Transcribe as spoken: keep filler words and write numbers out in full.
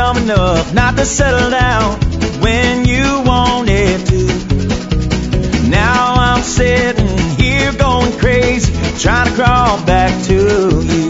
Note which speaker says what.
Speaker 1: dumb enough not to settle down when you wanted to. Now I'm sitting here going crazy, trying to crawl back to you.